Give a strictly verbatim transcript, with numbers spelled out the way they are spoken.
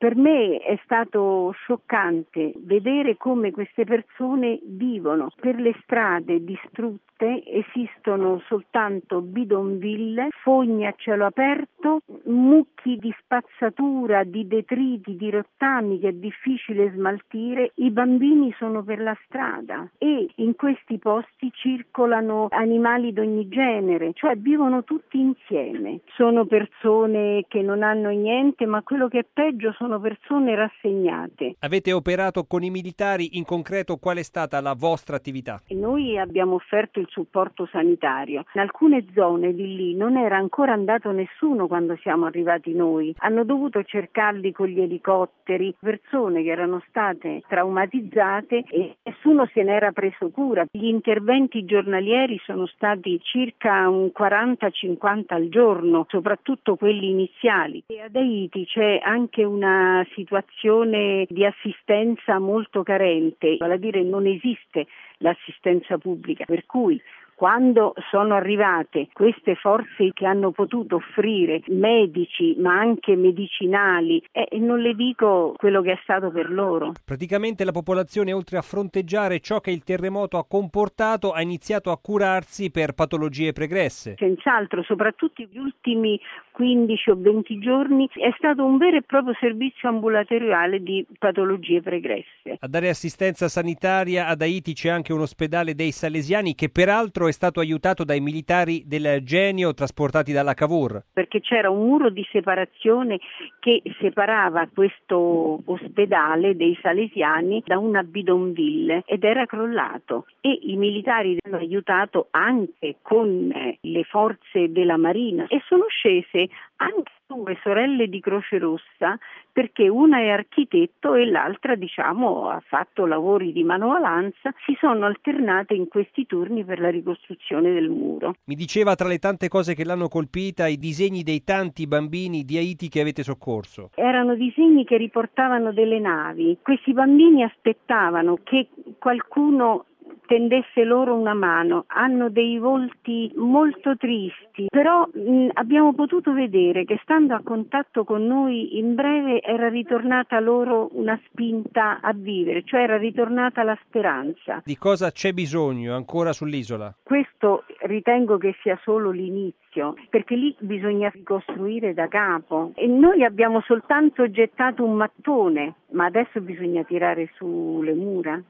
Per me è stato scioccante vedere come queste persone vivono. Per le strade distrutte esistono soltanto bidonville, fogne a cielo aperto, mucchi di spazzatura, di detriti, di rottami che è difficile smaltire. I bambini sono per la strada e in questi posti circolano animali d'ogni genere, cioè vivono tutti insieme. Sono persone che non hanno niente, ma quello che è peggio sono persone rassegnate. Avete operato con i militari, in concreto qual è stata la vostra attività? Noi abbiamo offerto il supporto sanitario. In alcune zone di lì non era ancora andato nessuno quando siamo arrivati noi. Hanno dovuto cercarli con gli elicotteri, persone che erano state traumatizzate e nessuno se n'era preso cura. Gli interventi giornalieri sono stati circa un quaranta cinquanta al giorno, soprattutto quelli iniziali. E ad Haiti c'è anche una situazione di assistenza molto carente, vale a dire non esiste l'assistenza pubblica, per cui quando sono arrivate queste forze che hanno potuto offrire medici ma anche medicinali, e eh, non le dico quello che è stato per loro. Praticamente la popolazione, oltre a fronteggiare ciò che il terremoto ha comportato, ha iniziato a curarsi per patologie pregresse. Senz'altro, soprattutto gli ultimi quindici o venti giorni è stato un vero e proprio servizio ambulatoriale di patologie pregresse. A dare assistenza sanitaria ad Haiti c'è anche un ospedale dei Salesiani che peraltro è stato aiutato dai militari del Genio trasportati dalla Cavour. Perché c'era un muro di separazione che separava questo ospedale dei Salesiani da una bidonville ed era crollato e i militari hanno aiutato anche con le forze della Marina e sono scese anche due sorelle di Croce Rossa, perché una è architetto e l'altra, diciamo, ha fatto lavori di manovalanza, si sono alternate in questi turni per la ricostruzione del muro. Mi diceva, tra le tante cose che l'hanno colpita, i disegni dei tanti bambini di Haiti che avete soccorso. Erano disegni che riportavano delle navi. Questi bambini aspettavano che qualcuno tendesse loro una mano, hanno dei volti molto tristi, però mh, abbiamo potuto vedere che stando a contatto con noi in breve era ritornata loro una spinta a vivere, cioè era ritornata la speranza. Di cosa c'è bisogno ancora sull'isola? Questo ritengo che sia solo l'inizio, perché lì bisogna ricostruire da capo e noi abbiamo soltanto gettato un mattone, ma adesso bisogna tirare su le mura.